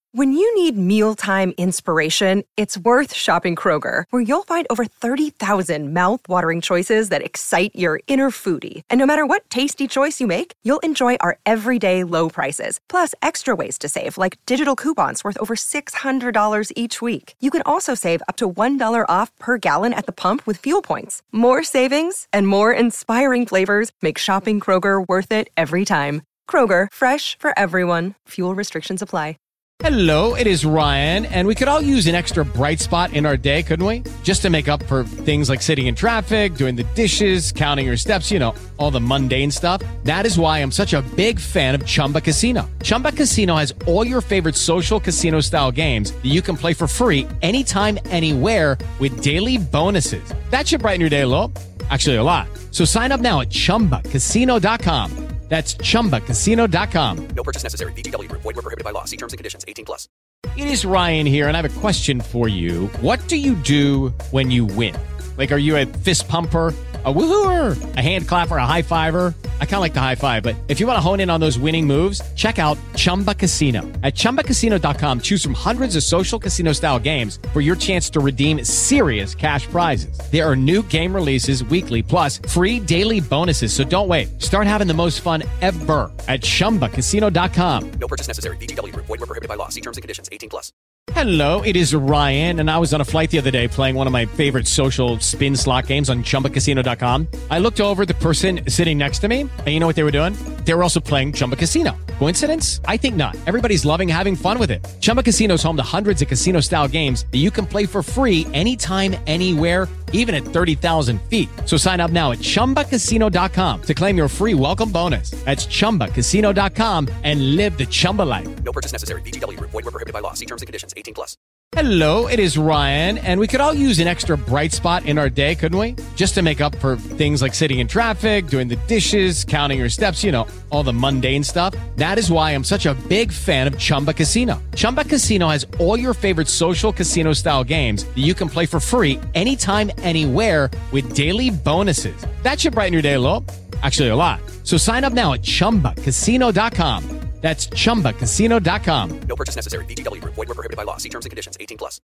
When you need mealtime inspiration, it's worth shopping Kroger, where you'll find over 30,000 mouth-watering choices that excite your inner foodie. And no matter what tasty choice you make, you'll enjoy our everyday low prices, plus extra ways to save, like digital coupons worth over $600 each week. You can also save up to $1 off per gallon at the pump with fuel points. More savings and more inspiring flavors make shopping Kroger worth it every time. Kroger, fresh for everyone. Fuel restrictions apply. Hello, it is Ryan, and we could all use an extra bright spot in our day, couldn't we? Just to make up for things like sitting in traffic, doing the dishes, counting your steps, you know, all the mundane stuff. That is why I'm such a big fan of Chumba Casino. Chumba Casino has all your favorite social casino-style games that you can play for free anytime, anywhere with daily bonuses. That should brighten your day a little. Actually, a lot. So sign up now at ChumbaCasino.com. That's ChumbaCasino.com. No purchase necessary. VGW Group. Void where prohibited by law. See terms and conditions. 18+. It is Ryan here, and I have a question for you. What do you do when you win? Like, are you a fist pumper, a woohooer, a hand clapper, a high fiver? I kind of like the high five, but if you want to hone in on those winning moves, check out Chumba Casino. At ChumbaCasino.com, choose from hundreds of social casino-style games for your chance to redeem serious cash prizes. There are new game releases weekly, plus free daily bonuses, so don't wait. Start having the most fun ever at ChumbaCasino.com. No purchase necessary. VGW Group. Void where prohibited by law. See terms and conditions. 18+. Hello, it is Ryan, and I was on a flight the other day playing one of my favorite social spin slot games on ChumbaCasino.com. I looked over at the person sitting next to me, and you know what they were doing? They were also playing Chumba Casino. Coincidence? I think not. Everybody's loving having fun with it. Chumba Casino is home to hundreds of casino-style games that you can play for free anytime, anywhere, even at 30,000 feet. So sign up now at ChumbaCasino.com to claim your free welcome bonus. That's ChumbaCasino.com and live the Chumba life. No purchase necessary. VGW Group. Void where prohibited by law. See terms and conditions. 18+. Hello, it is Ryan, and we could all use an extra bright spot in our day, couldn't we? Just to make up for things like sitting in traffic, doing the dishes, counting your steps, you know, all the mundane stuff. That is why I'm such a big fan of Chumba Casino. Chumba Casino has all your favorite social casino-style games that you can play for free anytime, anywhere with daily bonuses. That should brighten your day a little. Actually, a lot. So sign up now at ChumbaCasino.com. That's ChumbaCasino.com. No purchase necessary. VGW Group. Void where prohibited by law. See terms and conditions. 18+.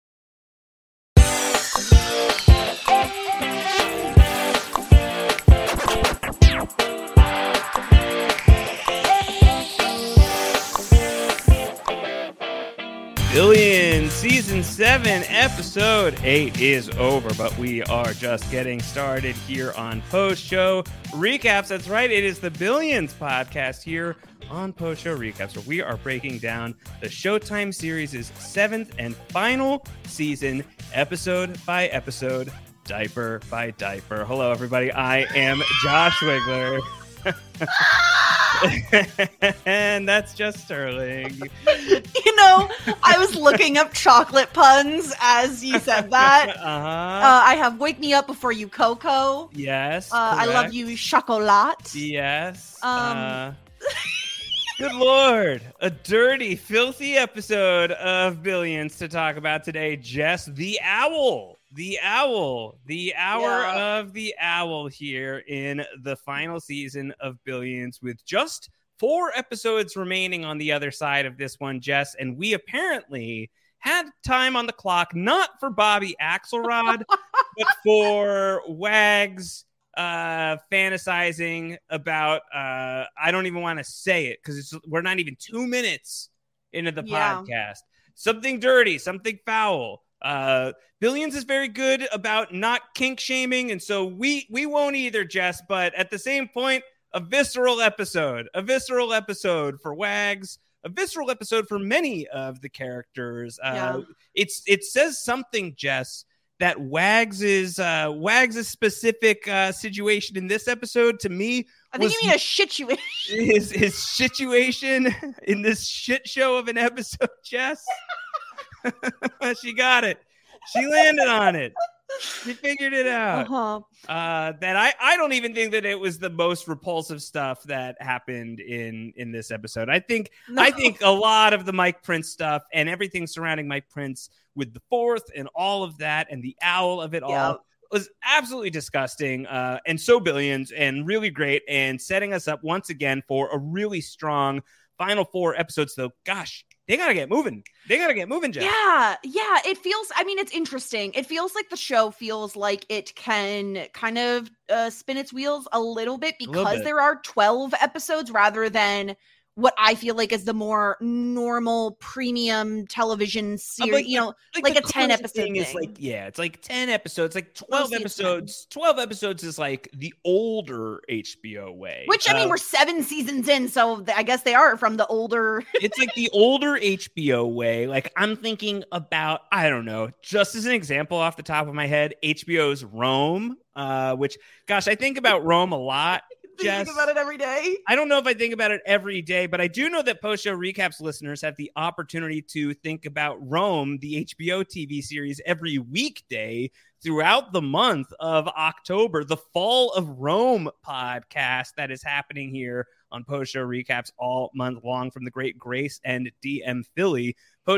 Billions Season 7, Episode 8 is over, but we are just getting started here on Post Show Recaps. That's right, it is the Billions podcast here on Post Show Recaps, where we are breaking down the Showtime series' 7th and final season, episode by episode, diaper by diaper. Hello, everybody. I am Josh Wigler. And that's just Sterling. You know, I was looking up chocolate puns as you said that. I have Wake Me Up Before You Coco. Yes. I Love You Chocolat. Yes. Good Lord. A dirty, filthy episode of Billions to talk about today. Jess, the owl. The owl. The hour of the owl here in the final season of Billions, with just 4 episodes remaining on the other side of this one, Jess. And we apparently had time on the clock, not for Bobby Axelrod, but for Wags fantasizing about, I don't even want to say it because we're not even 2 minutes into the podcast. Something dirty, something foul. Billions is very good about not kink shaming, and so we won't either, Jess. But at the same point, a visceral episode for Wags, a visceral episode for many of the characters. It says something, Jess, that Wags' specific situation in this episode, to me, I think you mean a situation. His situation in this shit show of an episode, Jess. She got it. She landed on it. She figured it out. That I don't even think that it was the most repulsive stuff that happened in this episode. I think a lot of the Mike Prince stuff and everything surrounding Mike Prince with the fourth and all of that and the owl of it all was absolutely disgusting. And so Billions, and really great, and setting us up once again for a really strong final 4 episodes, though. Gosh, they got to get moving. Jeff. Yeah. It feels, I mean, it's interesting. It feels like the show feels like it can kind of spin its wheels a little bit because there are 12 episodes rather than what I feel like is the more normal premium television series, like a 10 episode thing. Is it's like 10 episodes, like 12 episodes. 12 episodes is like the older HBO way. Which, I mean, we're 7 seasons in, so I guess they are from the older. It's like the older HBO way. Like, I'm thinking about, I don't know, just as an example off the top of my head, HBO's Rome, which, gosh, I think about Rome a lot. Think about it every day. I don't know if I think about it every day, but I do know that Post Show Recaps listeners have the opportunity to think about Rome, the HBO TV series, every weekday throughout the month of October. The Fall of Rome podcast that is happening here on Post Show Recaps all month long from the great Grace and DM Philly.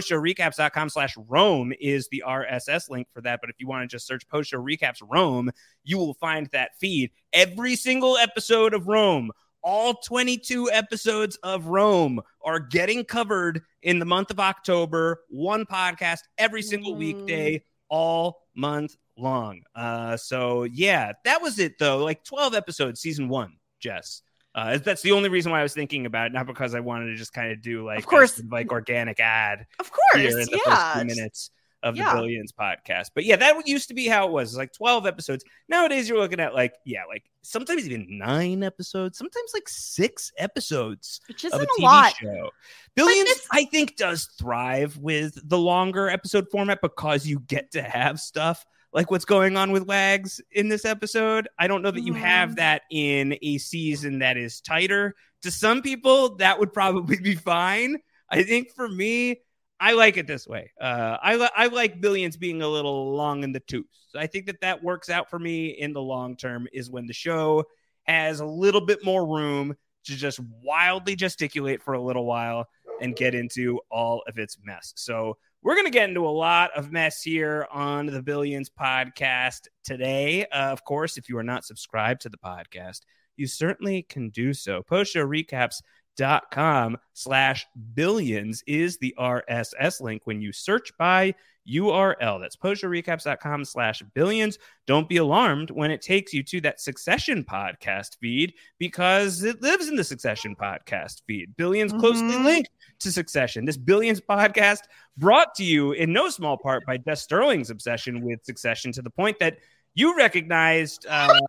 PostShowRecaps.com/Rome is the RSS link for that. But if you want to just search Post Show Recaps Rome, you will find that feed. Every single episode of Rome, all 22 episodes of Rome are getting covered in the month of October. One podcast every single weekday, all month long. So yeah, that was it though. Like 12 episodes, season 1, Jess. That's the only reason why I was thinking about it, not because I wanted to just kind of do like, of course, like organic ad. Of course, here in the first 2 minutes of the Billions podcast. But yeah, that used to be how it was. It's like 12 episodes. Nowadays, you're looking at like sometimes even 9 episodes, sometimes like 6 episodes which isn't of a TV lot. show. Billions, I think, does thrive with the longer episode format because you get to have stuff like what's going on with Wags in this episode. I don't know that you have that in a season that is tighter. To some people, that would probably be fine. I think for me, I like it this way. I like Billions being a little long in the tooth. I think that works out for me in the long term is when the show has a little bit more room to just wildly gesticulate for a little while and get into all of its mess. So we're going to get into a lot of mess here on the Billions podcast today. Of course, if you are not subscribed to the podcast, you certainly can do so. postshowrecaps.com/billions is the RSS link when you search by URL. That's postshowrecaps.com/billions. Don't be alarmed when it takes you to that Succession podcast feed because it lives in the Succession podcast feed. Billions closely linked to Succession. This Billions podcast brought to you in no small part by Jess Sterling's obsession with Succession to the point that you recognized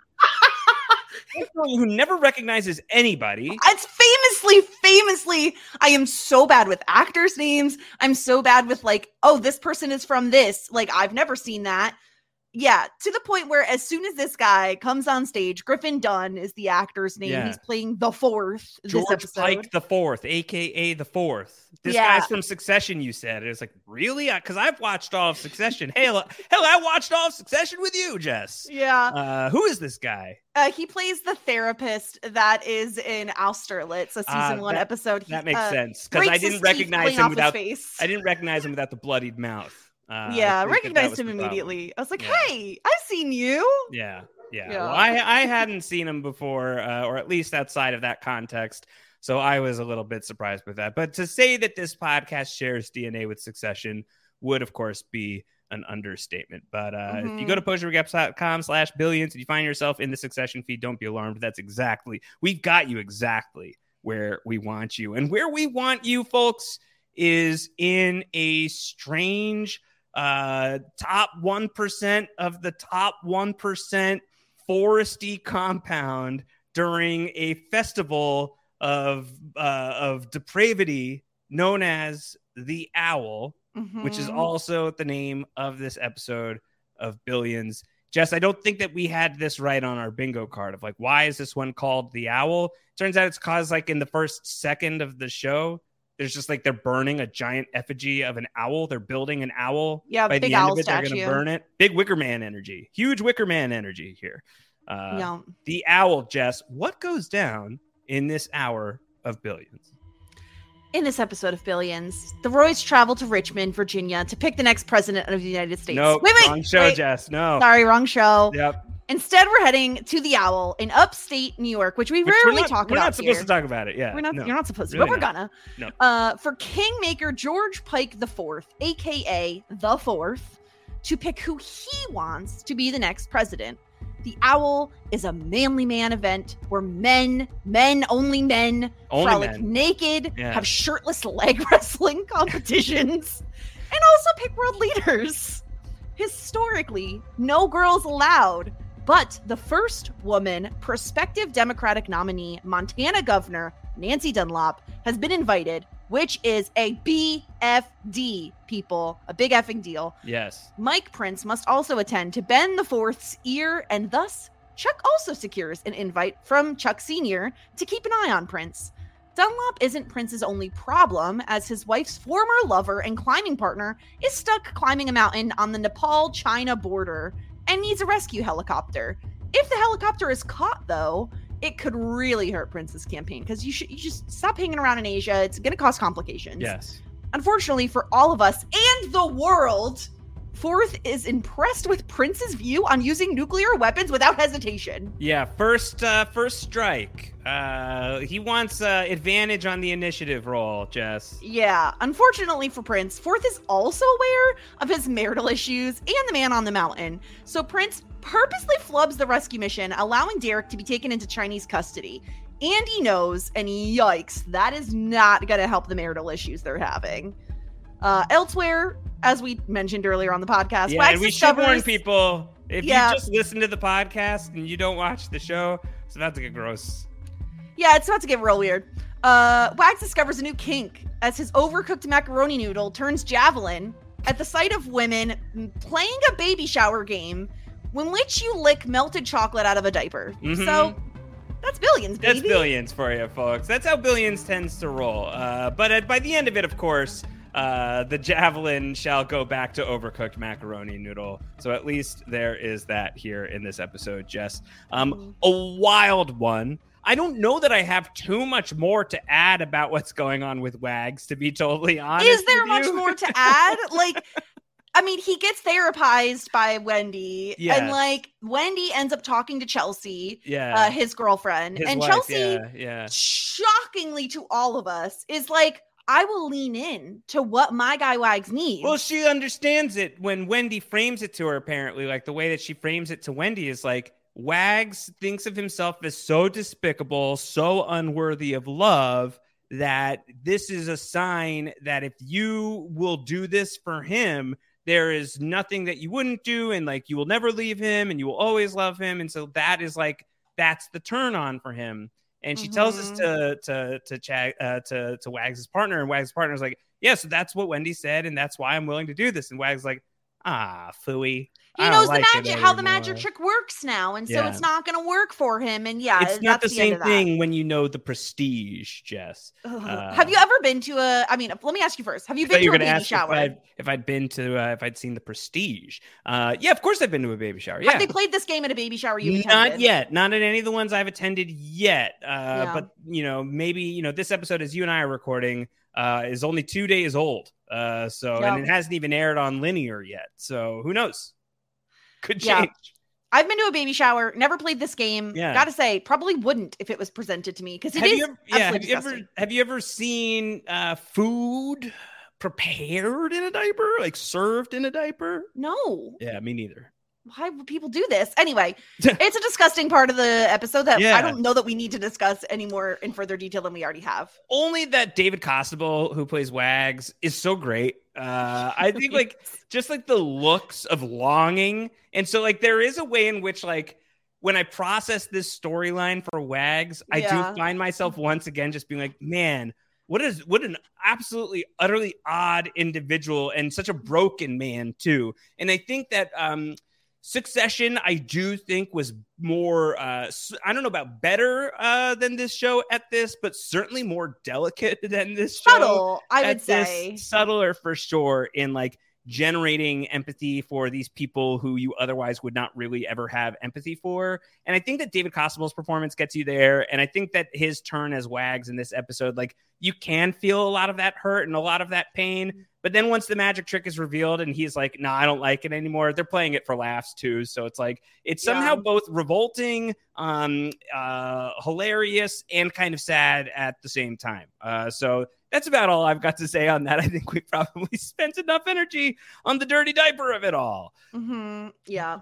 who never recognizes anybody. It's famously, I am so bad with actors' names. I'm so bad with like, oh, this person is from this. Like, I've never seen that. Yeah, to the point where as soon as this guy comes on stage, Griffin Dunn is the actor's name. Yeah. He's playing the fourth. George this episode. Pike the Fourth, a.k.a. the Fourth. This guy's from Succession, you said. It was like, really? Because I've watched all of Succession. Hell, I watched all of Succession with you, Jess. Yeah. Who is this guy? He plays the therapist that is in Austerlitz, a season 1 episode. That makes sense. Because I didn't recognize him without the bloodied mouth. I recognized him immediately. I was like, hey, I've seen you. Yeah. Well, I hadn't seen him before, or at least outside of that context. So I was a little bit surprised with that. But to say that this podcast shares DNA with Succession would, of course, be an understatement. But if you go to postshowrecaps.com/billions and you find yourself in the Succession feed, don't be alarmed. We've got you exactly where we want you. And where we want you, folks, is in a strange top 1% of the top 1% foresty compound during a festival of depravity known as the Owl, which is also the name of this episode of Billions. Jess, I don't think that we had this right on our bingo card of like, why is this one called the Owl? Turns out it's caused like in the first second of the show. There's just like they're burning a giant effigy of an owl. They're building an owl. Yeah, by big the end owl of it, statue. They're going to burn it. Big Wicker Man energy. Huge Wicker Man energy here. The Owl, Jess. What goes down in this hour of Billions? In this episode of Billions, the Roys travel to Richmond, Virginia to pick the next president of the United States. No, wrong show, Jess. No. Sorry, wrong show. Yep. Instead, we're heading to the Owl in upstate New York, which we rarely talk about. We're not supposed to talk about it. Yeah, you're not supposed to, really but we're gonna. No. For Kingmaker George Pike IV, aka the Fourth, to pick who he wants to be the next president. The Owl is a manly man event where only men, frolic naked, have shirtless leg wrestling competitions, and also pick world leaders. Historically, no girls allowed, but the first woman prospective Democratic nominee, Montana Governor Nancy Dunlop, has been invited, which is a BFD, people. A big effing deal. Yes. Mike Prince must also attend to Ben the Fourth's ear, and thus Chuck also secures an invite from Chuck Sr. to keep an eye on Prince. Dunlop isn't Prince's only problem, as his wife's former lover and climbing partner is stuck climbing a mountain on the Nepal-China border and needs a rescue helicopter. If the helicopter is caught, though, it could really hurt Prince's campaign, because you just stop hanging around in Asia. It's going to cause complications. Yes. Unfortunately for all of us and the world, Fourth is impressed with Prince's view on using nuclear weapons without hesitation. Yeah, first strike. He wants advantage on the initiative roll, Jess. Yeah, unfortunately for Prince, Fourth is also aware of his marital issues and the man on the mountain. So Prince purposely flubs the rescue mission, allowing Derek to be taken into Chinese custody. And he knows, and yikes, that is not going to help the marital issues they're having. Elsewhere, as we mentioned earlier on the podcast, Wags and we should warn people, if you just listen to the podcast and you don't watch the show, it's about to get gross. Yeah, it's about to get real weird. Wags discovers a new kink as his overcooked macaroni noodle turns javelin at the sight of women playing a baby shower game in which you lick melted chocolate out of a diaper. Mm-hmm. So that's Billions, baby. That's Billions for you, folks. That's how Billions tends to roll. But by the end of it, of course, the javelin shall go back to overcooked macaroni noodle. So at least there is that here in this episode, Jess. A wild one. I don't know that I have too much more to add about what's going on with Wags, to be totally honest. Is there much more to add? I mean, he gets therapized by Wendy, and Wendy ends up talking to Chelsea, his girlfriend, his wife, Chelsea, shockingly to all of us, is like, I will lean in to what my guy Wags needs. Well, she understands it when Wendy frames it to her, apparently. Like, the way that she frames it to Wendy is like, Wags thinks of himself as so despicable, so unworthy of love, that this is a sign that if you will do this for him, there is nothing that you wouldn't do, and you will never leave him, and you will always love him. And so that is that's the turn on for him. And she tells us to Wags' partner, and Wags' partner is like, yeah, so that's what Wendy said, and that's why I'm willing to do this. And Wags is like, phooey. He knows how the magic trick works now, and so it's not going to work for him. And it's not the same thing when you know the prestige, Jess. Have you ever been to let me ask you first. Have you been to a baby shower? If I'd seen the prestige. Yeah, of course I've been to a baby shower. Yeah. Have they played this game at a baby shower you've attended? Not yet. Not at any of the ones I've attended yet. But, maybe, this episode, as you and I are recording, is only 2 days old. And it hasn't even aired on linear yet. So who knows? Could change. I've been to a baby shower, never played this game. Gotta say, probably wouldn't if it was presented to me, because have you ever seen food prepared in a diaper, served in a diaper? No. Yeah, me neither. Why would people do this? Anyway, it's a disgusting part of the episode that I don't know that we need to discuss any more in further detail than we already have. Only that David Costabile, who plays Wags, is so great. I think just the looks of longing. And so there is a way in which when I process this storyline for Wags, I do find myself once again just being like, man, what an absolutely utterly odd individual, and such a broken man too. And I think that Succession, I do think, was more, I don't know about better than this show at this, but certainly more delicate than this show. Subtle, I would say. Subtler for sure in generating empathy for these people who you otherwise would not really ever have empathy for. And I think that David Costable's performance gets you there. And I think that his turn as Wags in this episode, like, you can feel a lot of that hurt and a lot of that pain. But then once the magic trick is revealed and he's like, no, I don't like it anymore, they're playing it for laughs too. So it's like, it's somehow both revolting, hilarious, and kind of sad at the same time. So that's about all I've got to say on that. I think we probably spent enough energy on the dirty diaper of it all. Mm-hmm. Yeah.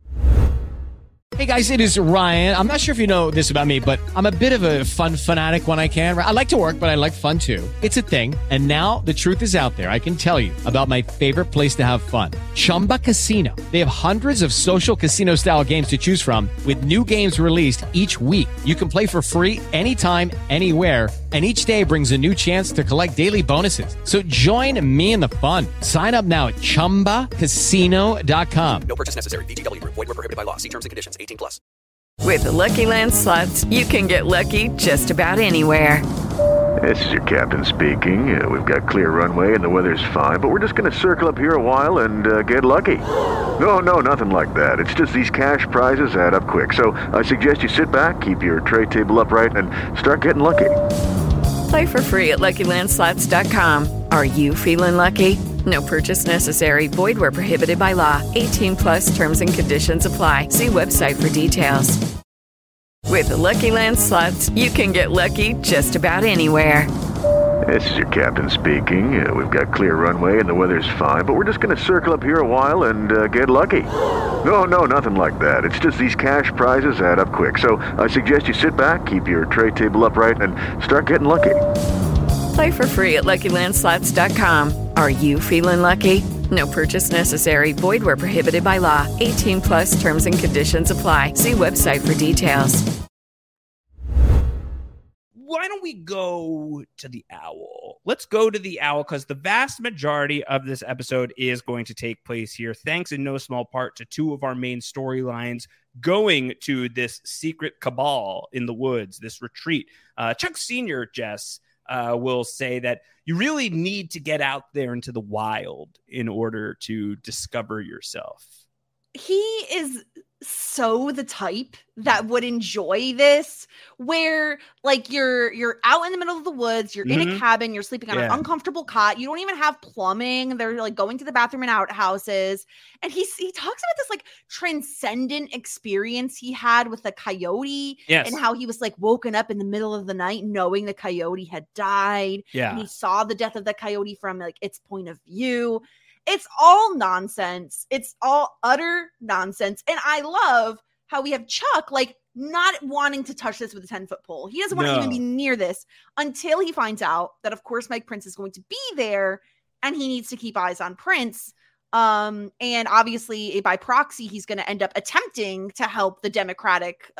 Hey guys, it is Ryan. I'm not sure if you know this about me, but I'm a bit of a fun fanatic when I can. I like to work, but I like fun too. It's a thing. And now the truth is out there. I can tell you about my favorite place to have fun. Chumba Casino. They have hundreds of social casino style games to choose from with new games released each week. You can play for free anytime, anywhere. And each day brings a new chance to collect daily bonuses. So join me in the fun. Sign up now at ChumbaCasino.com. No purchase necessary. VGW Group. Void where prohibited by law. See terms and conditions. 18+. With the Lucky Land Slots, you can get lucky just about anywhere. This is your captain speaking. We've got clear runway and the weather's fine, but we're just going to circle up here a while and get lucky. No, nothing like that. It's just these cash prizes add up quick. So I suggest you sit back, keep your tray table upright, and start getting lucky. Play for free at LuckyLandSlots.com. Are you feeling lucky? No purchase necessary. Void where prohibited by law. 18+ terms and conditions apply. See website for details. With the Lucky Land Slots, you can get lucky just about anywhere. This is your captain speaking. We've got clear runway and the weather's fine, but we're just going to circle up here a while and get lucky. No, nothing like that. It's just these cash prizes add up quick. So I suggest you sit back, keep your tray table upright, and start getting lucky. Play for free at LuckyLandSlots.com. Are you feeling lucky? No purchase necessary. Void where prohibited by law. 18+ terms and conditions apply. See website for details. Why don't we go to the owl? Let's go to the owl because the vast majority of this episode is going to take place here, thanks in no small part to two of our main storylines going to this secret cabal in the woods, this retreat. Chuck Sr., Jess, will say that you really need to get out there into the wild in order to discover yourself. He is so the type that would enjoy this, where like you're out in the middle of the woods, you're in a cabin, you're sleeping on an uncomfortable cot, you don't even have plumbing, they're like going to the bathroom in outhouses, and he talks about this like transcendent experience he had with a coyote, and how he was like woken up in the middle of the night knowing the coyote had died, and he saw the death of the coyote from like its point of view. It's all nonsense. It's all utter nonsense. And I love how we have Chuck like not wanting to touch this with a 10-foot pole. He doesn't want to even be near this until he finds out that, of course, Mike Prince is going to be there and he needs to keep eyes on Prince. And obviously, by proxy, he's going to end up attempting to help the Democratic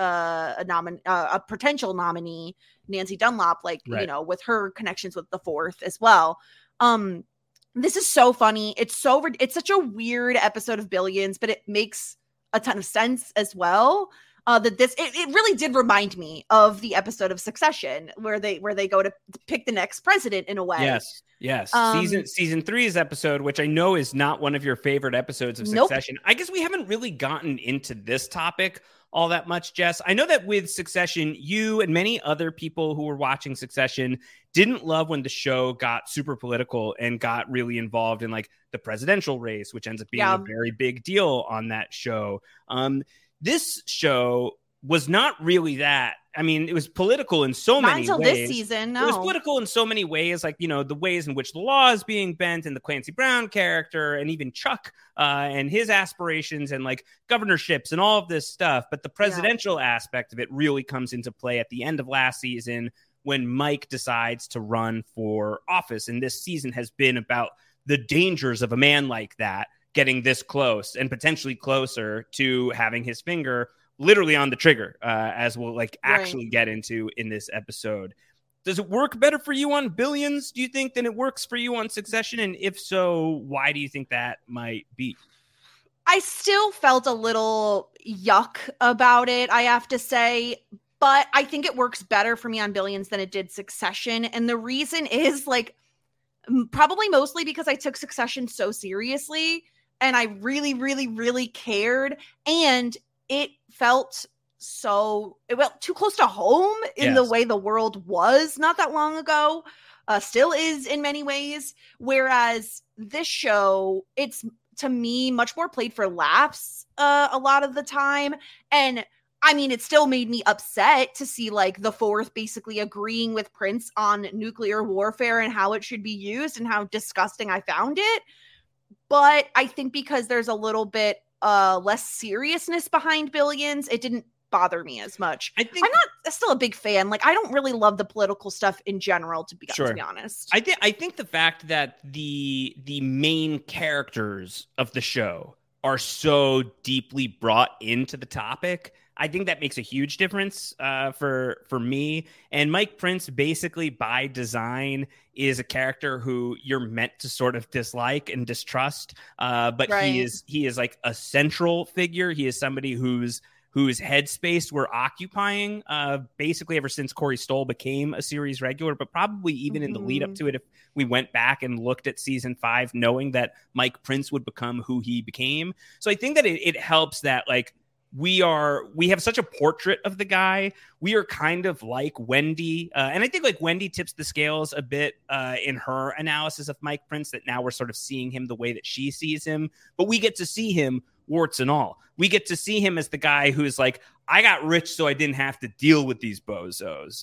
a potential nominee, Nancy Dunlop, you know, with her connections with the Fourth as well. This is so funny. It's such a weird episode of Billions, but it makes a ton of sense as well. It really did remind me of the episode of Succession where they go to pick the next president in a way. Yes. Season 3's episode, which I know is not one of your favorite episodes of Succession. Nope. I guess we haven't really gotten into this topic all that much, Jess. I know that with Succession, you and many other people who were watching Succession didn't love when the show got super political and got really involved in like the presidential race, which ends up being a very big deal on that show. This show was not really that. I mean, it was political in so many ways. Not until this season, no. It was political in so many ways, like, you know, the ways in which the law is being bent and the Clancy Brown character and even Chuck and his aspirations and like governorships and all of this stuff. But the presidential aspect of it really comes into play at the end of last season when Mike decides to run for office. And this season has been about the dangers of a man like that getting this close and potentially closer to having his finger literally on the trigger, as we'll actually get into in this episode. Does it work better for you on Billions, do you think, than it works for you on Succession? And if so, why do you think that might be? I still felt a little yuck about it, I have to say, but I think it works better for me on Billions than it did Succession. And the reason is probably mostly because I took Succession so seriously and I really, really, really cared. And it felt too close to home in the way the world was not that long ago. Still is in many ways. Whereas this show, it's to me much more played for laughs a lot of the time. And I mean, it still made me upset to see like the Fourth basically agreeing with Prince on nuclear warfare and how it should be used and how disgusting I found it. But I think because there's a little bit less seriousness behind Billions, it didn't bother me as much. I'm still a big fan. Like, I don't really love the political stuff in general, to be honest. I think the fact that the main characters of the show are so deeply brought into the topic, I think that makes a huge difference for me. And Mike Prince, basically by design, is a character who you're meant to sort of dislike and distrust. But he is like a central figure. He is somebody whose headspace we're occupying basically ever since Corey Stoll became a series regular, but probably even in the lead up to it, if we went back and looked at season 5, knowing that Mike Prince would become who he became. So I think that it helps that like we have such a portrait of the guy. We are kind of like Wendy. And I think like Wendy tips the scales a bit in her analysis of Mike Prince, that now we're sort of seeing him the way that she sees him, but we get to see him warts and all. We get to see him as the guy who's like, I got rich so I didn't have to deal with these bozos.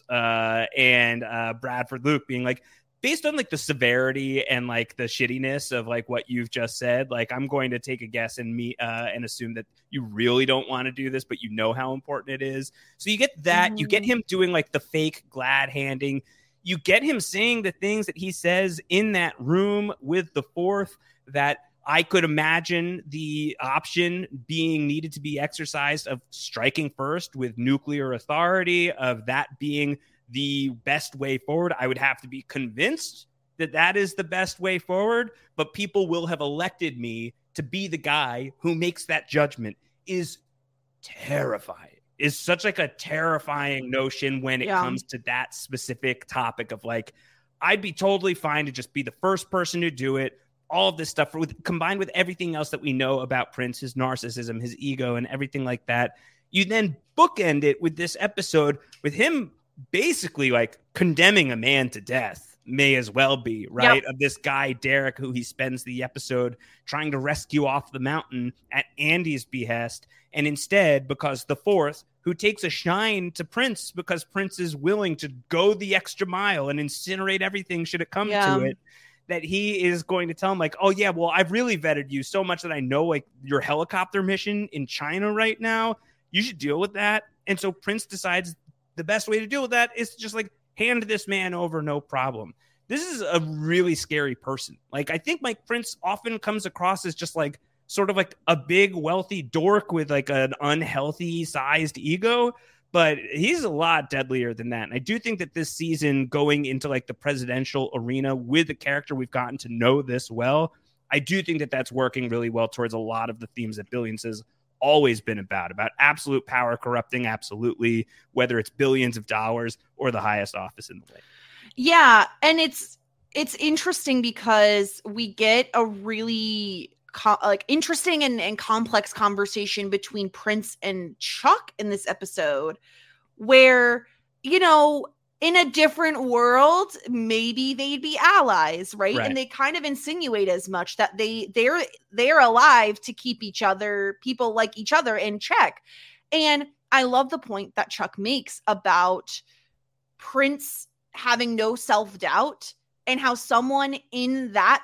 And Bradford Luke being like, based on like the severity and like the shittiness of like what you've just said, like I'm going to take a guess and assume that you really don't want to do this, but you know how important it is. So you get that, you get him doing like the fake glad handing, you get him saying the things that he says in that room with the Fourth, that I could imagine the option being needed to be exercised of striking first with nuclear authority, of that being the best way forward. I would have to be convinced that that is the best way forward, but people will have elected me to be the guy who makes that judgment. Is terrifying. Is such like a terrifying notion when it comes to that specific topic of like, I'd be totally fine to just be the first person to do it. All of this stuff combined with everything else that we know about Prince, his narcissism, his ego, and everything like that. You then bookend it with this episode with him basically like condemning a man to death, may as well be, right? Of this guy, Derek, who he spends the episode trying to rescue off the mountain at Andy's behest. And instead, because the Fourth, who takes a shine to Prince because Prince is willing to go the extra mile and incinerate everything should it come to it, that he is going to tell him like, oh yeah, well, I've really vetted you so much that I know like your helicopter mission in China right now, you should deal with that. And so Prince decides the best way to deal with that is to just like hand this man over, no problem. This is a really scary person. Like, I think Mike Prince often comes across as just like sort of like a big wealthy dork with like an unhealthy sized ego, but he's a lot deadlier than that. And I do think that this season, going into like the presidential arena with a character we've gotten to know this well, I do think that that's working really well towards a lot of the themes that Billions has always been about absolute power corrupting, absolutely, whether it's billions of dollars or the highest office in the land. Yeah, and it's interesting because we get a really interesting and complex conversation between Prince and Chuck in this episode, where, you know, in a different world, maybe they'd be allies, right? And they kind of insinuate as much, that they're alive to keep people like each other in check. And I love the point that Chuck makes about Prince having no self-doubt, and how someone in that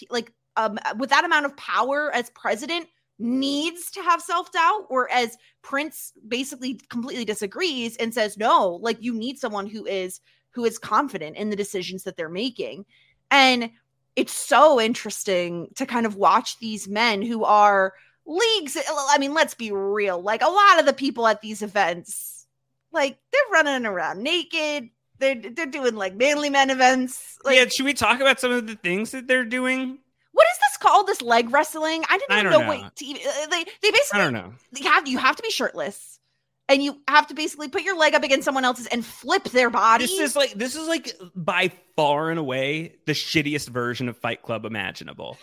with that amount of power as president needs to have self-doubt, whereas Prince basically completely disagrees and says, no, like you need someone who is confident in the decisions that they're making. And it's so interesting to kind of watch these men who are leagues. I mean, let's be real. Like, a lot of the people at these events, like, they're running around naked. They're doing like manly men events. Like, yeah, should we talk about some of the things that they're doing? What is this called? This leg wrestling? I didn't even know. They basically, I don't know. You have to be shirtless. and you have to basically put your leg up against someone else's and flip their body. This is like by far and away the shittiest version of Fight Club imaginable.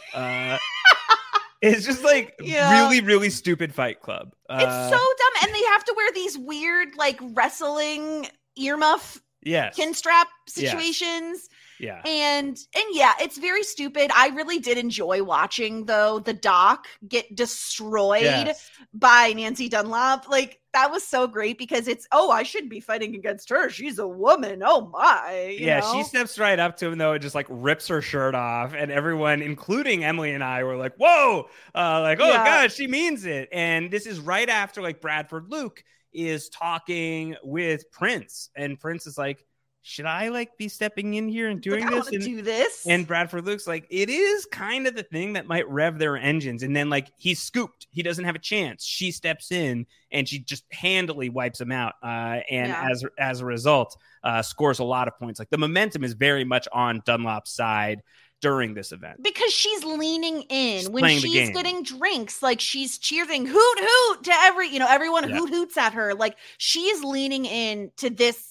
It's just like really, really stupid Fight Club. It's so dumb. And they have to wear these weird like wrestling earmuff chin strap situations. Yeah. And yeah, it's very stupid. I really did enjoy watching though the doc get destroyed by Nancy Dunlop. Like that was so great because it's, I should be fighting against her. She's a woman. Oh my. You know? She steps right up to him though and just like rips her shirt off, and everyone, including Emily and I, were like, whoa, God, she means it. And this is right after like Bradford Luke is talking with Prince, and Prince is like, should I like be stepping in here and doing this? And do this? And Bradford Luke's like, it is kind of the thing that might rev their engines. And then like he's scooped. He doesn't have a chance. She steps in and she just handily wipes him out. As a result, scores a lot of points. Like the momentum is very much on Dunlop's side during this event. Because she's leaning in when she's getting drinks, like she's cheering hoot hoot to everyone hoot hoots at her. Like she's leaning in to this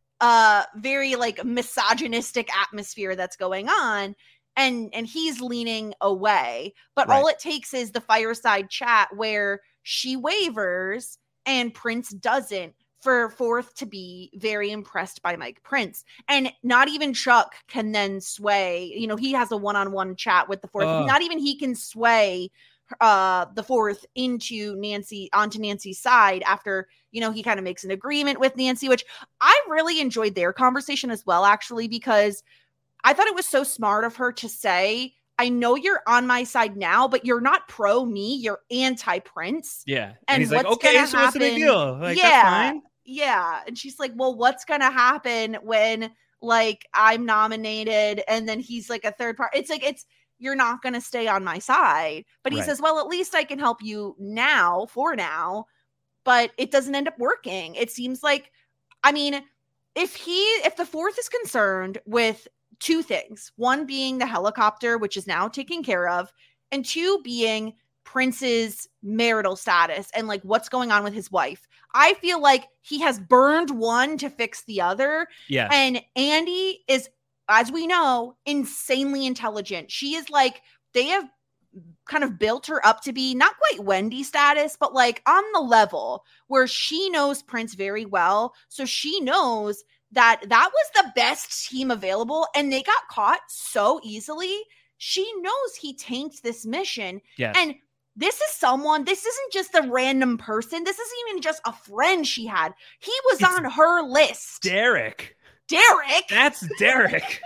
very like misogynistic atmosphere that's going on, and he's leaning away, but all it takes is the fireside chat where she wavers and Prince doesn't, for Fourth to be very impressed by Mike Prince. And not even Chuck can then sway, he has a one-on-one chat with the Fourth. Not even he can sway the Fourth onto Nancy's side after he kind of makes an agreement with Nancy, which I really enjoyed their conversation as well, actually, because I thought it was so smart of her to say, I know you're on my side now, but you're not pro me, you're anti Prince. Yeah. And he's like, okay, so what's the big deal? Like, that's fine. Yeah. And she's like, well, what's gonna happen when like I'm nominated and then he's like a third part? It's like, you're not going to stay on my side. But he says, well, at least I can help you for now. But it doesn't end up working. It seems like, if the Fourth is concerned with two things, one being the helicopter, which is now taken care of, and two being Prince's marital status and like what's going on with his wife, I feel like he has burned one to fix the other. Yeah. And Andy is, as we know, insanely intelligent. She is like, they have kind of built her up to be not quite Wendy status, but like on the level where she knows Prince very well. So she knows that was the best team available and they got caught so easily. She knows he tanked this mission. Yes. And this isn't just a random person. This isn't even just a friend she had. He was on her list. Derek. That's Derek.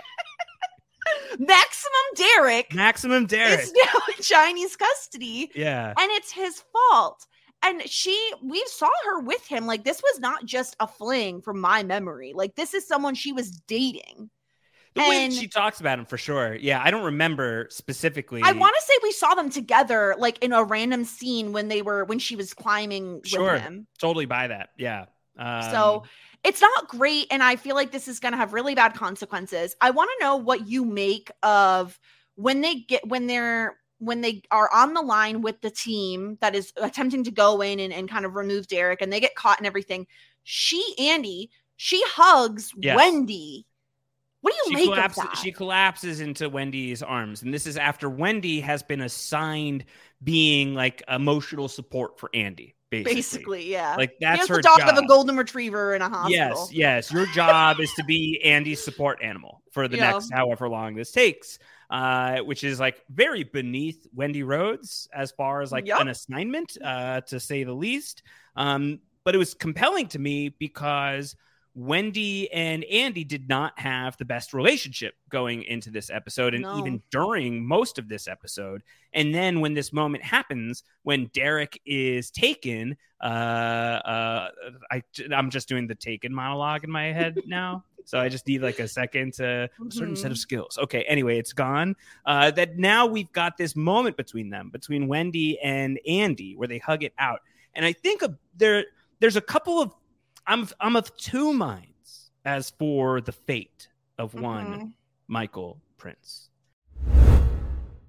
Maximum Derek is now in Chinese custody. Yeah. And it's his fault. And we saw her with him. Like, this was not just a fling from my memory. Like, this is someone she was dating. The way she talks about him, for sure. Yeah, I don't remember specifically. I want to say we saw them together, like in a random scene when she was climbing with him. Totally buy that. Yeah. So it's not great, and I feel like this is going to have really bad consequences. I want to know what you make of when they are on the line with the team that is attempting to go in and kind of remove Derek, and they get caught and everything. Andy hugs Wendy. What do you make of that? She collapses into Wendy's arms, and this is after Wendy has been assigned being like emotional support for Andy. Basically, yeah. Like that's her the dog job. Of a golden retriever in a hospital. Yes. Your job is to be Andy's support animal for the next however long this takes, which is like very beneath Wendy Rhodes as far as like an assignment, to say the least. But it was compelling to me because Wendy and Andy did not have the best relationship going into this episode and even during most of this episode. And then when this moment happens, when Derek is taken, I'm just doing the Taken monologue in my head now. So I just need like a second to a certain set of skills. Okay, anyway, it's gone. That now we've got this moment between Wendy and Andy, where they hug it out. And I think there's a couple of, I'm of two minds as for the fate of one Michael Prince.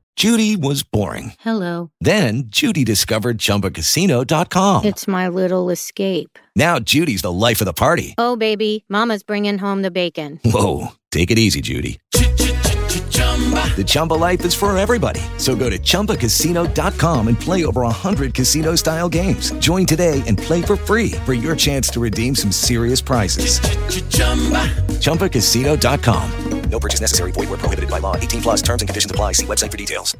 Judy was boring. Hello. Then Judy discovered ChumbaCasino.com. It's my little escape. Now Judy's the life of the party. Oh, baby, mama's bringing home the bacon. Whoa, take it easy, Judy. The Chumba life is for everybody. So go to ChumbaCasino.com and play over 100 casino-style games. Join today and play for free for your chance to redeem some serious prizes. ChumbaCasino.com. No purchase necessary. Void where prohibited by law. 18 plus terms and conditions apply. See website for details.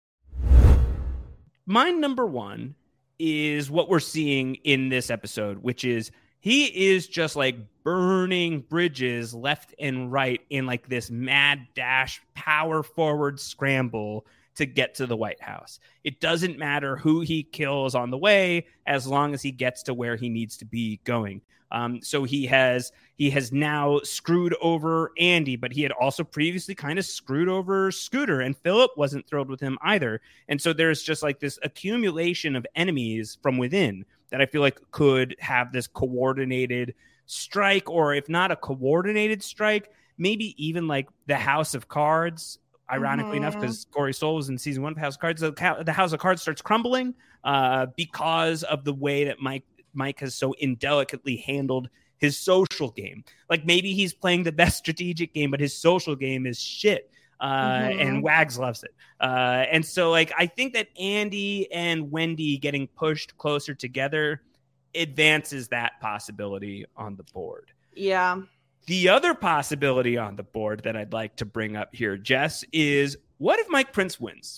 My number one is what we're seeing in this episode, which is he is just like burning bridges left and right in like this mad dash, power forward scramble to get to the White House. It doesn't matter who he kills on the way, as long as he gets to where he needs to be going. So he has now screwed over Andy, but he had also previously kind of screwed over Scooter, and Philip wasn't thrilled with him either. And so there's just like this accumulation of enemies from within that I feel like could have this coordinated strike, or if not a coordinated strike, maybe even like the House of Cards. Ironically enough, because Corey Stoll was in season 1 of House of Cards, the House of Cards starts crumbling because of the way that Mike has so indelicately handled his social game. Like maybe he's playing the best strategic game, but his social game is shit. And Wags loves it. And so like, I think that Andy and Wendy getting pushed closer together advances that possibility on the board. Yeah. The other possibility on the board that I'd like to bring up here, Jess, is what if Mike Prince wins?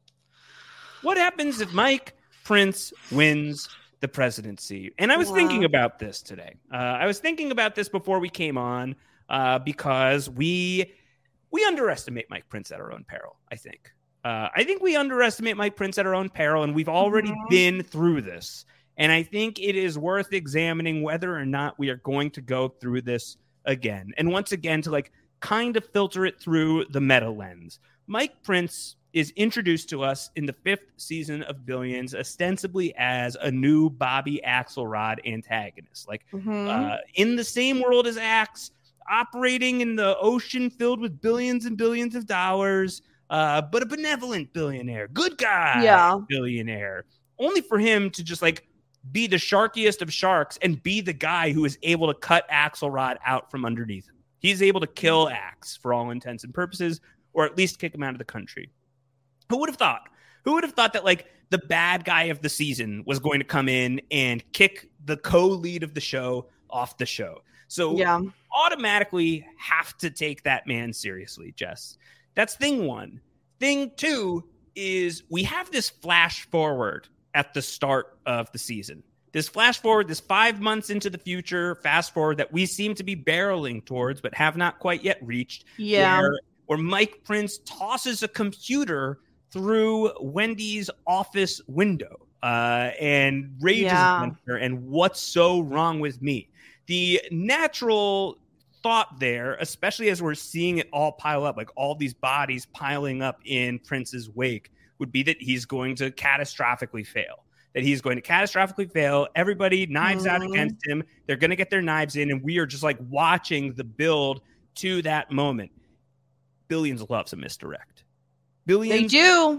What happens if Mike Prince wins the presidency? And I was thinking about this today. I was thinking about this before we came on because we underestimate Mike Prince at our own peril, I think. I think we underestimate Mike Prince at our own peril, and we've already been through this. And I think it is worth examining whether or not we are going to go through this again. And once again, to like kind of filter it through the meta lens. Mike Prince is introduced to us in the 5th season of Billions, ostensibly as a new Bobby Axelrod antagonist. Like in the same world as Axe, operating in the ocean filled with billions and billions of dollars, but a benevolent billionaire, good guy billionaire. Only for him to just like be the sharkiest of sharks and be the guy who is able to cut Axelrod out from underneath him. He's able to kill Axe for all intents and purposes, or at least kick him out of the country. Who would have thought? Who would have thought that like the bad guy of the season was going to come in and kick the co-lead of the show off the show? So automatically have to take that man seriously, Jess. That's thing one. Thing two is we have this flash forward at the start of the season. This flash forward, this 5 months into the future, fast forward that we seem to be barreling towards, but have not quite yet reached. Yeah. Where Mike Prince tosses a computer through Wendy's office window and rages against her. And what's so wrong with me? The natural thought there, especially as we're seeing it all pile up, like all these bodies piling up in Prince's wake, would be that he's going to catastrophically fail. Everybody knives out against him. They're going to get their knives in, and we are just like watching the build to that moment. Billions loves a misdirect. Billions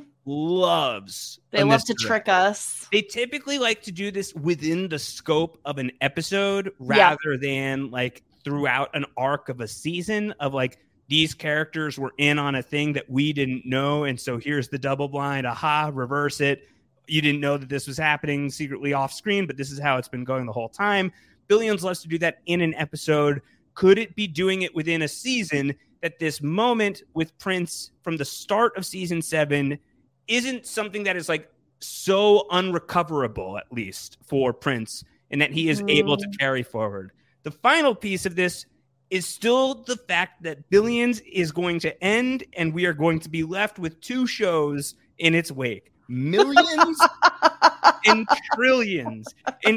loves. They love to trick us. They typically like to do this within the scope of an episode rather than like throughout an arc of a season of like, these characters were in on a thing that we didn't know. And so here's the double blind. Aha, reverse it. You didn't know that this was happening secretly off screen, but this is how it's been going the whole time. Billions loves to do that in an episode. Could it be doing it within a season that this moment with Prince from the start of season 7 isn't something that is like so unrecoverable, at least for Prince, and that he is able to carry forward? The final piece of this is still the fact that Billions is going to end, and we are going to be left with 2 shows in its wake. Millions and trillions. And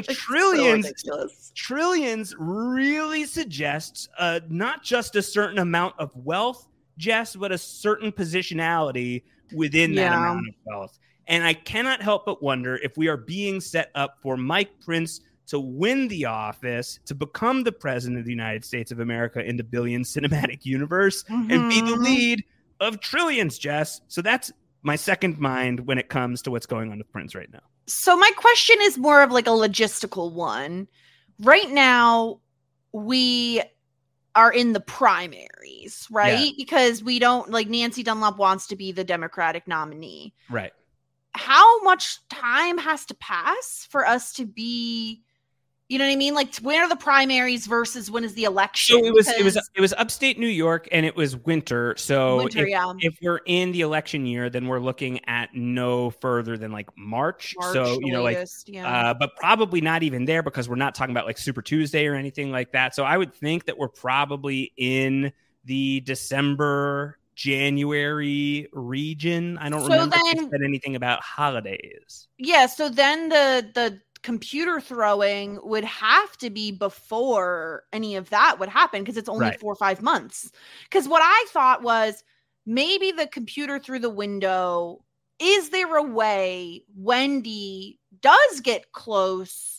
trillions really suggests not just a certain amount of wealth, Jess, but a certain positionality within that amount of wealth. And I cannot help but wonder if we are being set up for Mike Prince to win the office, to become the president of the United States of America in the Billions cinematic universe, and be the lead of trillions, Jess. So that's my second mind when it comes to what's going on with Prince right now. So my question is more of like a logistical one. Right now, we are in the primaries, right? Yeah. Because we don't, like, Nancy Dunlop wants to be the Democratic nominee. Right. How much time has to pass for us to be, you know what I mean? Like, when are the primaries versus when is the election? So it was upstate New York and it was winter. So if we're in the election year, then we're looking at no further than like March. So, you know, latest, but probably not even there because we're not talking about like Super Tuesday or anything like that. So I would think that we're probably in the December, January region. I don't remember if you said anything about holidays. Yeah. So then the computer throwing would have to be before any of that would happen because it's only 4 or 5 months. Because what I thought was maybe the computer through the window, is there a way Wendy does get close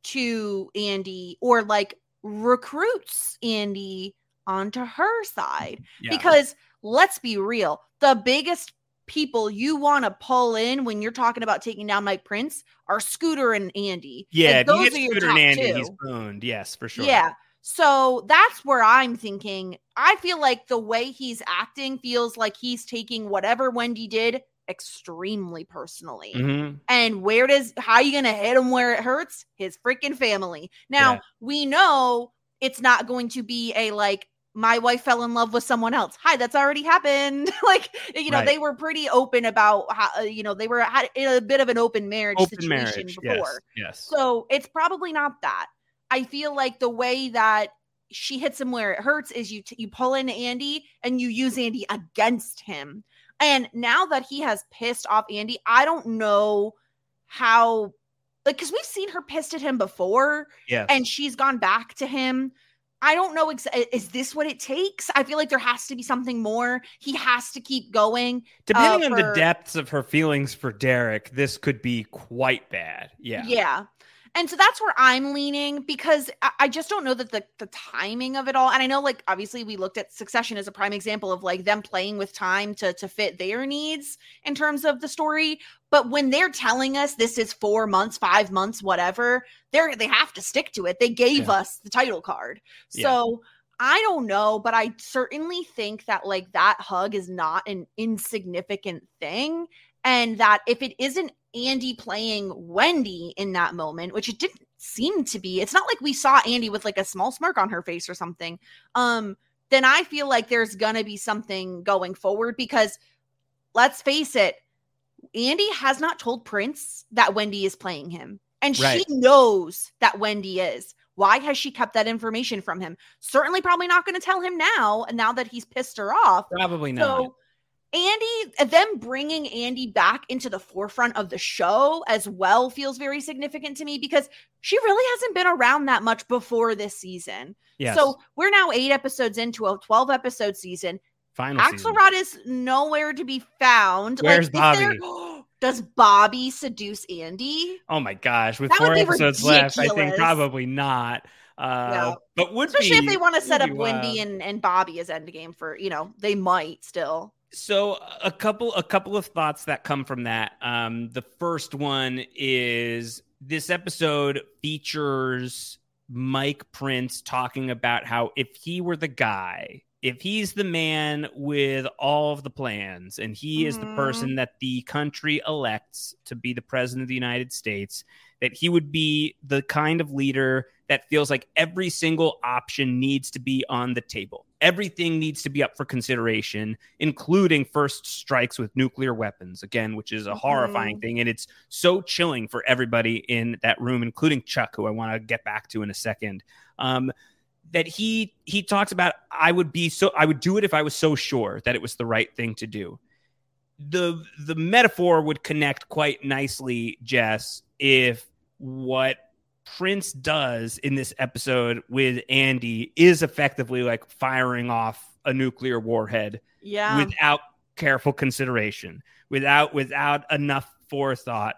to Andy or like recruits Andy onto her side? Yeah. Because let's be real, the biggest people you want to pull in when you're talking about taking down Mike Prince are Scooter and Andy. Yeah, like, those are Scooter and Andy, he's owned. Yes, for sure. Yeah. So that's where I'm thinking. I feel like the way he's acting feels like he's taking whatever Wendy did extremely personally. Mm-hmm. And how are you going to hit him where it hurts? His freaking family. Now, we know it's not going to be a like, my wife fell in love with someone else. Hi, that's already happened. Like, you know, they were pretty open about how, you know, they had a bit of an open marriage situation before. Yes. So it's probably not that. I feel like the way that she hits him where it hurts is you pull in Andy and you use Andy against him. And now that he has pissed off Andy, I don't know how, like, because we've seen her pissed at him before. Yeah. And she's gone back to him. I don't know. Is this what it takes? I feel like there has to be something more. He has to keep going. Depending on the depths of her feelings for Derek, this could be quite bad. Yeah. Yeah. And so that's where I'm leaning because I just don't know that the timing of it all. And I know, like, obviously we looked at Succession as a prime example of like them playing with time to fit their needs in terms of the story. But when they're telling us this is 4 months, 5 months, whatever, they have to stick to it. They gave us the title card. So I don't know, but I certainly think that like that hug is not an insignificant thing. And that if it isn't Andy playing Wendy in that moment, which it didn't seem to be, it's not like we saw Andy with like a small smirk on her face or something. Then I feel like there's gonna be something going forward because let's face it, Andy has not told Prince that Wendy is playing him. And she knows that Wendy is. Why has she kept that information from him? Certainly probably not going to tell him now that he's pissed her off. Probably not. So them bringing Andy back into the forefront of the show as well feels very significant to me because she really hasn't been around that much before this season. Yes. So we're now 8 episodes into a 12-episode season. Axelrod is nowhere to be found. Where's Bobby? Does Bobby seduce Andy? Oh my gosh. With 4 episodes left, I think probably not. But especially if they want to set up Wendy and Bobby as endgame for, you know, they might still. So a couple of thoughts that come from that. The first one is this episode features Mike Prince talking about how if he were the guy, if he's the man with all of the plans and he is the person that the country elects to be the president of the United States, that he would be the kind of leader that feels like every single option needs to be on the table. Everything needs to be up for consideration, including first strikes with nuclear weapons, again, which is a horrifying thing. And it's so chilling for everybody in that room, including Chuck, who I want to get back to in a second. That he talks about, I would do it if I was so sure that it was the right thing to do. The metaphor would connect quite nicely, Jess, if what Prince does in this episode with Andy is effectively like firing off a nuclear warhead without careful consideration, without enough forethought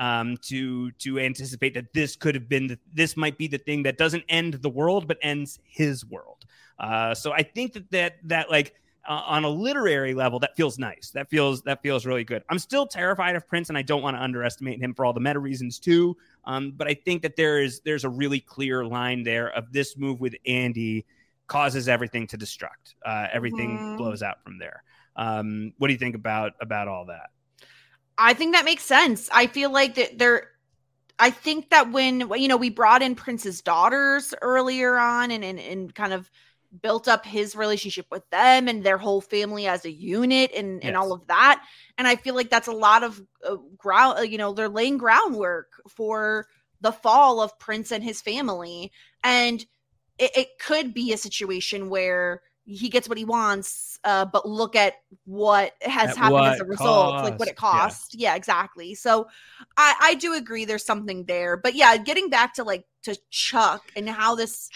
to anticipate that this could have been this might be the thing that doesn't end the world but ends his world. So I think that like on a literary level, that feels nice. That feels really good. I'm still terrified of Prince, and I don't want to underestimate him for all the meta reasons too. But I think that there's a really clear line there of this move with Andy causes everything to destruct. Everything blows out from there. What do you think about all that? I think that makes sense. I feel like I think that when, we brought in Prince's daughters earlier on and kind of built up his relationship with them and their whole family as a unit and all of that. And I feel like that's a lot of ground, they're laying groundwork for the fall of Prince and his family. And it could be a situation where he gets what he wants, but look at what has happened as a result, like what it cost. Yeah, exactly. So I do agree there's something there. But yeah, getting back to to Chuck and how this...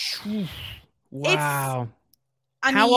Wow. How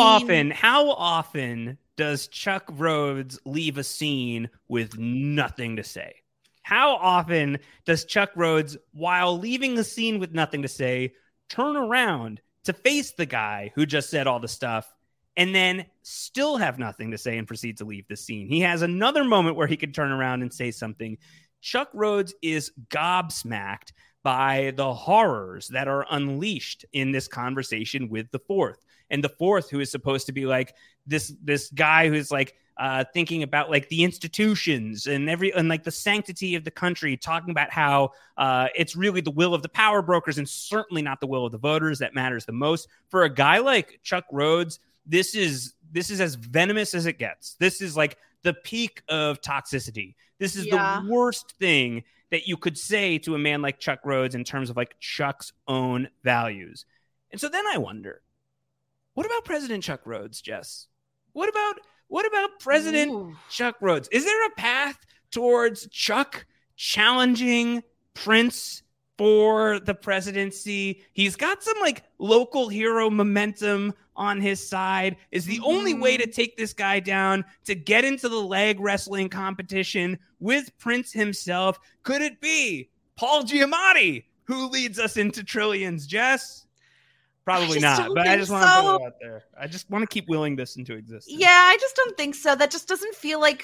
often does Chuck Rhoades leave a scene with nothing to say? How often does Chuck Rhoades, while leaving the scene with nothing to say, turn around to face the guy who just said all the stuff and then still have nothing to say and proceed to leave the scene? He has another moment where he could turn around and say something. Chuck Rhoades is gobsmacked by the horrors that are unleashed in this conversation with the Fourth. And the Fourth, who is supposed to be like this guy who's like thinking about like the institutions and like the sanctity of the country, talking about how it's really the will of the power brokers and certainly not the will of the voters that matters the most. For a guy like Chuck Rhoades, this is as venomous as it gets. This is like the peak of toxicity. This is the worst thing that you could say to a man like Chuck Rhoades in terms of like Chuck's own values. And so then I wonder, what about President Chuck Rhoades, Jess? What about President Chuck Rhoades? Is there a path towards Chuck challenging Prince for the presidency? He's got some like local hero momentum on his side. Is the only way to take this guy down to get into the leg wrestling competition with Prince himself? Could it be Paul Giamatti who leads us into Trillions, Jess? Probably not, but I just want to put it out there. I just want to keep willing this into existence. Yeah, I just don't think so. That just doesn't feel like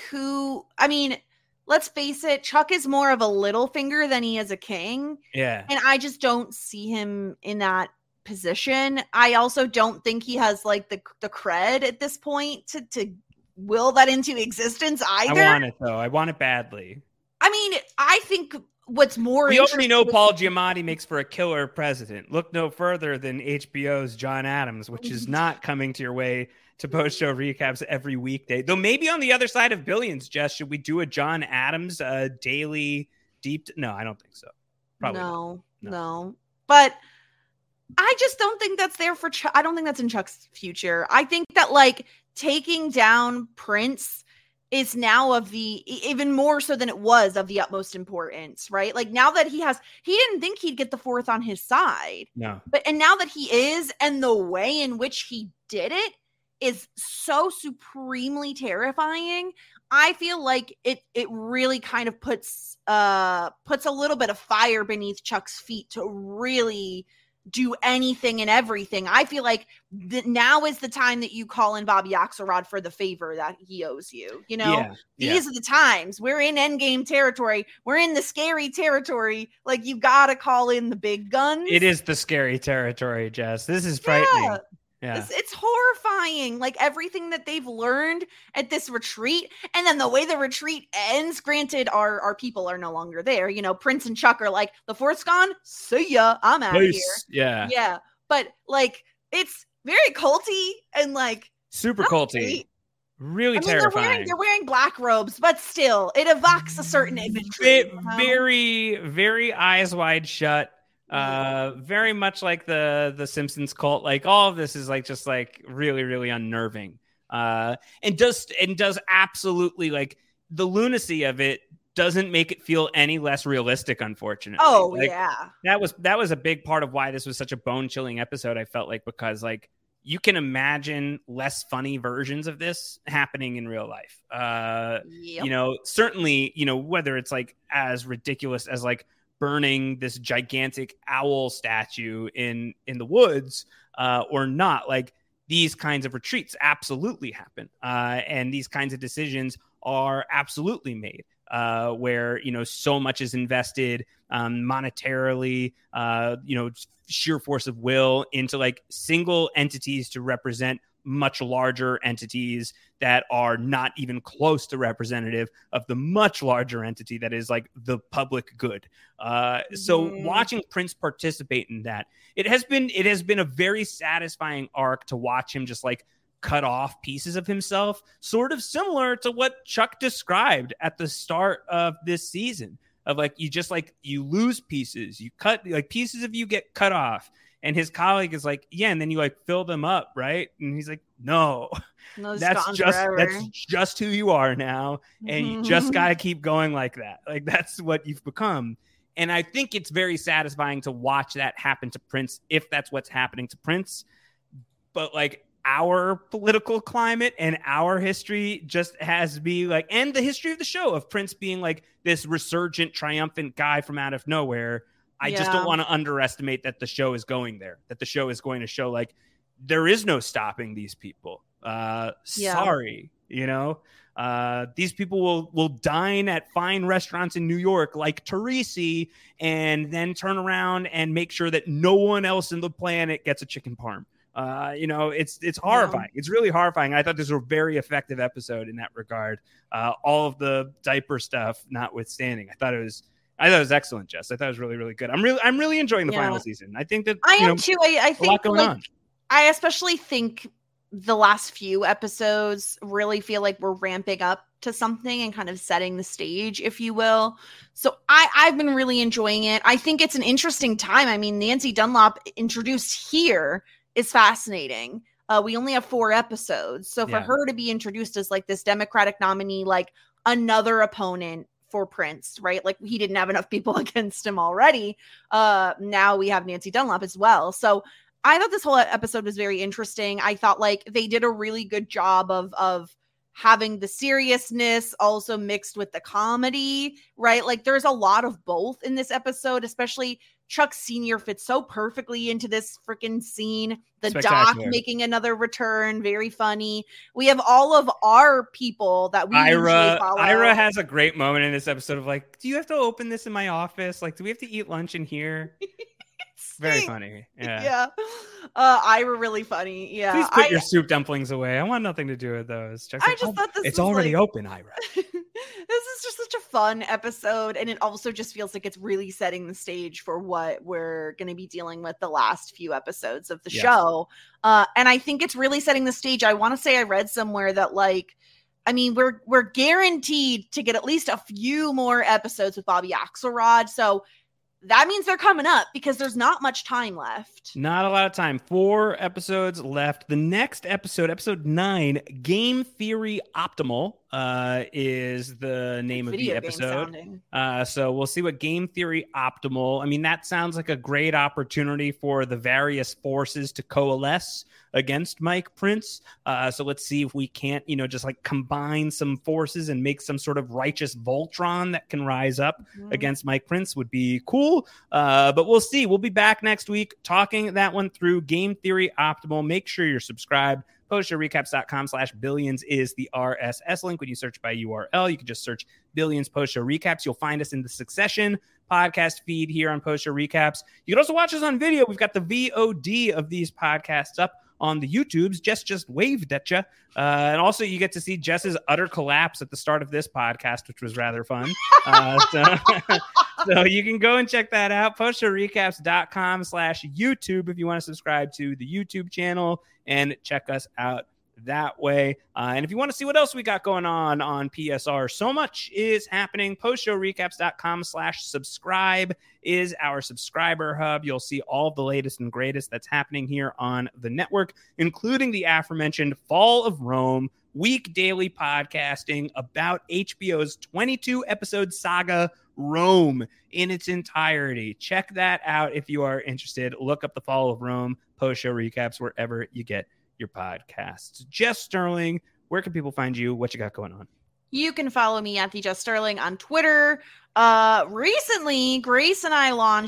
let's face it, Chuck is more of a little finger than he is a king. Yeah. And I just don't see him in that position. I also don't think he has like the cred at this point to will that into existence either. I want it though. I want it badly. I mean, I think what's more we already know Paul Giamatti makes for a killer president. Look no further than HBO's John Adams, which is not coming to your way to post-show recaps every weekday. Though maybe on the other side of Billions, Jess, should we do a John Adams daily deep? No, I don't think so. Probably no. But I just don't think that's there for Chuck. I don't think that's in Chuck's future. I think that like taking down Prince is now of the even more so than it was of the utmost importance, right? Like now that he didn't think he'd get the Fourth on his side. No. And now that he is, and the way in which he did it is so supremely terrifying. I feel like it really kind of puts a little bit of fire beneath Chuck's feet to really do anything and everything. I feel like now is the time that you call in Bobby Axelrod for the favor that he owes you. These are the times. We're in endgame territory. We're in the scary territory. Like you got to call in the big guns. It is the scary territory, Jess. This is frightening. Yeah. It's horrifying, like everything that they've learned at this retreat. And then the way the retreat ends, granted, our people are no longer there. Prince and Chuck are like, the Fourth's gone. See ya. I'm out of here. Yeah. Yeah. But like, it's very culty and like super culty. Really terrifying. They're wearing black robes, but still, it evokes a certain imagery. Very, very eyes wide shut. Very much like the Simpsons cult. Like all of this is like just like really, really unnerving. And does absolutely like the lunacy of it doesn't make it feel any less realistic, unfortunately. Oh, like, yeah. That was a big part of why this was such a bone-chilling episode, I felt like, because like you can imagine less funny versions of this happening in real life. Certainly, whether it's like as ridiculous as like burning this gigantic owl statue in the woods or not, like these kinds of retreats absolutely happen. And these kinds of decisions are absolutely made where, so much is invested monetarily, sheer force of will into like single entities to represent much larger entities that are not even close to representative of the much larger entity that is like the public good. So watching Prince participate in that, it has been a very satisfying arc to watch him just like cut off pieces of himself, sort of similar to what Chuck described at the start of this season of like, you lose pieces, you cut, like pieces of you get cut off. And his colleague is like, yeah, and then you like fill them up, right? And he's like, no, that's just who you are now. And you just got to keep going like that. Like, that's what you've become. And I think it's very satisfying to watch that happen to Prince, if that's what's happening to Prince. But like, our political climate and our history just has me like, and the history of the show of Prince being like this resurgent, triumphant guy from out of nowhere. I just don't want to underestimate that the show is going there, that the show is going to show like there is no stopping these people. Sorry, these people will dine at fine restaurants in New York like Teresi and then turn around and make sure that no one else in the planet gets a chicken parm. It's horrifying. It's really horrifying. I thought this was a very effective episode in that regard. All of the diaper stuff notwithstanding, I thought it was excellent, Jess. I thought it was really, really good. I'm really enjoying the final season. I think that I am too. I think a lot going on. I especially think the last few episodes really feel like we're ramping up to something and kind of setting the stage, if you will. So I've been really enjoying it. I think it's an interesting time. I mean, Nancy Dunlop introduced here is fascinating. We only have 4 episodes. So for her to be introduced as like this Democratic nominee, like another opponent for Prince, right? Like he didn't have enough people against him already. Now we have Nancy Dunlop as well. So I thought this whole episode was very interesting. I thought like they did a really good job of having the seriousness also mixed with the comedy, right? Like there's a lot of both in this episode, especially Chuck Sr. fits so perfectly into this freaking scene. The Doc making another return, very funny. We have all of our people that we usually follow. Ira has a great moment in this episode of like, do you have to open this in my office? Like, do we have to eat lunch in here? Very funny. Yeah. Ira really funny. Yeah. Please put your soup dumplings away. I want nothing to do with those. Chuck's I just thought this it's was already open, Ira. This is just such a fun episode, and it also just feels like it's really setting the stage for what we're going to be dealing with the last few episodes of the show. And I think it's really setting the stage. I want to say I read somewhere that like, I mean, we're guaranteed to get at least a few more episodes with Bobby Axelrod. So that means they're coming up because there's not much time left. Not a lot of time. 4 episodes left. The next episode, episode 9, Game Theory Optimal, is the name of the episode. So we'll see what Game Theory Optimal. I mean, that sounds like a great opportunity for the various forces to coalesce against Mike Prince. So let's see if we can't, just like combine some forces and make some sort of righteous Voltron that can rise up against Mike Prince. Would be cool. But we'll see. We'll be back next week talking that one through. Game Theory Optimal. Make sure you're subscribed. postshowrecaps.com/billions is the RSS link. When you search by URL, you can just search Billions Post Show Recaps. You'll find us in the Succession podcast feed here on Post Show Recaps. You can also watch us on video. We've got the VOD of these podcasts up on the YouTubes. Jess just waved at you. And also you get to see Jess's utter collapse at the start of this podcast, which was rather fun. So you can go and check that out. postshowrecaps.com/YouTube if you want to subscribe to the YouTube channel and check us out that way. And if you want to see what else we got going on PSR, so much is happening. postshowrecaps.com/subscribe is our subscriber hub. You'll see all of the latest and greatest that's happening here on the network, including the aforementioned Fall of Rome, week daily podcasting about HBO's 22 episode saga Rome in its entirety. Check that out if you are interested. Look up the Fall of Rome, Post Show Recaps, wherever you get your podcasts. Jess Sterling, where can people find you? What you got going on? You can follow me at the Jess Sterling on Twitter. Recently, Grace and I launched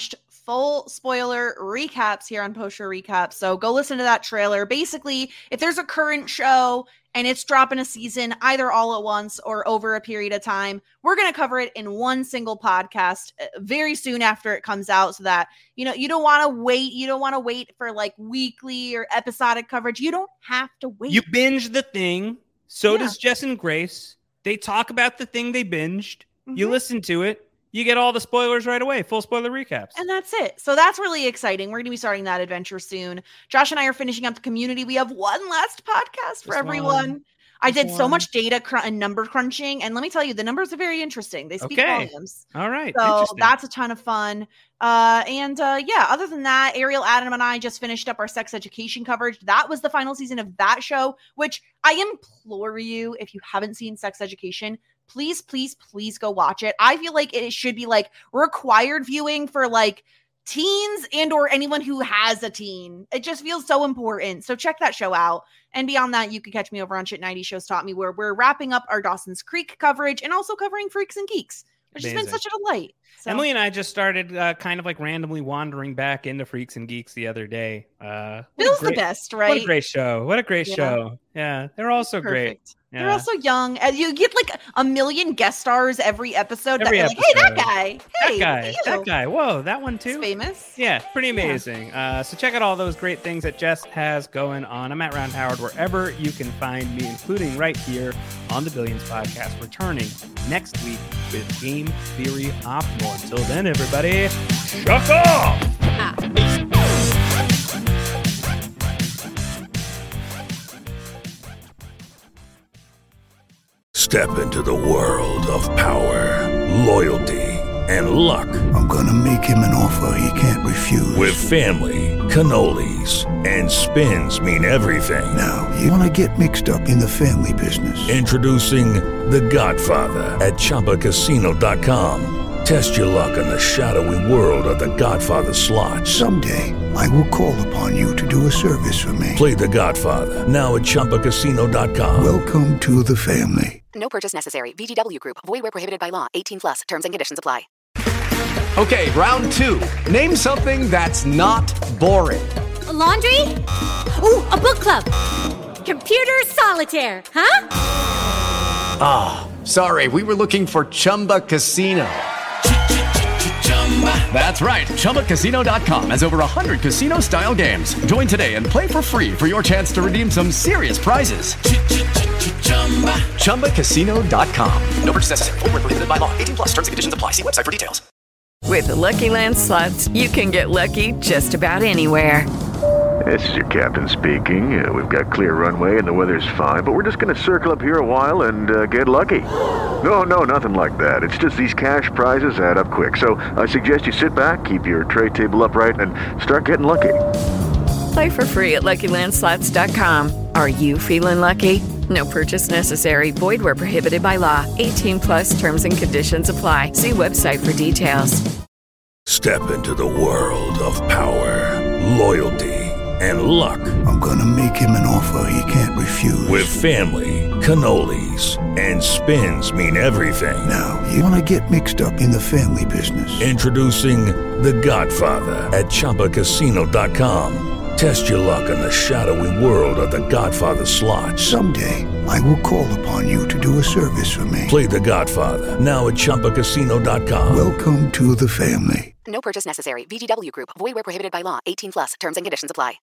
full spoiler recaps here on Post Show Recap. So go listen to that trailer. Basically, if there's a current show and it's dropping a season either all at once or over a period of time, we're going to cover it in one single podcast very soon after it comes out, so that, you know, you don't want to wait. You don't want to wait for like weekly or episodic coverage. You don't have to wait. You binge the thing. So does Jess and Grace. They talk about the thing they binged. You listen to it. You get all the spoilers right away, full spoiler recaps. And that's it. So that's really exciting. We're going to be starting that adventure soon. Josh and I are finishing up the community. We have one last podcast for everyone. I did so much data and number crunching. And let me tell you, the numbers are very interesting. They speak volumes. All right. So that's a ton of fun. Other than that, Ariel, Adam, and I just finished up our sex education coverage. That was the final season of that show, which I implore you, if you haven't seen Sex Education, please, please, please go watch it. I feel like it should be like required viewing for like teens and or anyone who has a teen. It just feels so important. So check that show out. And beyond that, you can catch me over on Shit 90 Shows Taught Me, where we're wrapping up our Dawson's Creek coverage and also covering Freaks and Geeks, which has been such a delight. So. Emily and I just started kind of like randomly wandering back into Freaks and Geeks the other day. Bill's the best, right? What a great show. What a great show. Yeah, they're all so great. Yeah. They're also young. You get like a million guest stars every episode. Like, hey, that guy. Hey, that guy. Whoa, that one too. He's famous. Yeah, pretty amazing. So check out all those great things that Jess has going on. I'm at Round Howard wherever you can find me, including right here on the Billions Podcast, returning next week with Game Theory Optimal. Until then, everybody, shuck off! Step into the world of power, loyalty, and luck. I'm gonna make him an offer he can't refuse. With family, cannolis, and spins mean everything. Now, you wanna get mixed up in the family business. Introducing The Godfather at ChumbaCasino.com. Test your luck in the shadowy world of The Godfather slot. Someday, I will call upon you to do a service for me. Play The Godfather, now at ChumbaCasino.com. Welcome to the family. No purchase necessary. VGW Group. Void where prohibited by law. 18+. Terms and conditions apply. Okay, round two. Name something that's not boring. A laundry? Ooh, a book club. Computer solitaire, huh? Ah, oh, sorry. We were looking for Chumba Casino. That's right. ChumbaCasino.com has over 100 casino-style games. Join today and play for free for your chance to redeem some serious prizes. ChumbaCasino.com. No purchase necessary. Void where prohibited by law. 18+. Terms and conditions apply. See website for details. With the Lucky Land Slots, you can get lucky just about anywhere. This is your captain speaking. We've got clear runway and the weather's fine, but we're just going to circle up here a while and get lucky. No, nothing like that. It's just these cash prizes add up quick. So I suggest you sit back, keep your tray table upright, and start getting lucky. Play for free at LuckyLandSlots.com. Are you feeling lucky? No purchase necessary. Void where prohibited by law. 18+ terms and conditions apply. See website for details. Step into the world of power, loyalty, and luck. I'm gonna make him an offer he can't refuse. With family, cannolis, and spins mean everything. Now, you wanna get mixed up in the family business. Introducing The Godfather at ChumbaCasino.com. Test your luck in the shadowy world of The Godfather slot. Someday, I will call upon you to do a service for me. Play The Godfather, now at ChumbaCasino.com. Welcome to the family. No purchase necessary. VGW Group. Void where prohibited by law. 18+. Terms and conditions apply.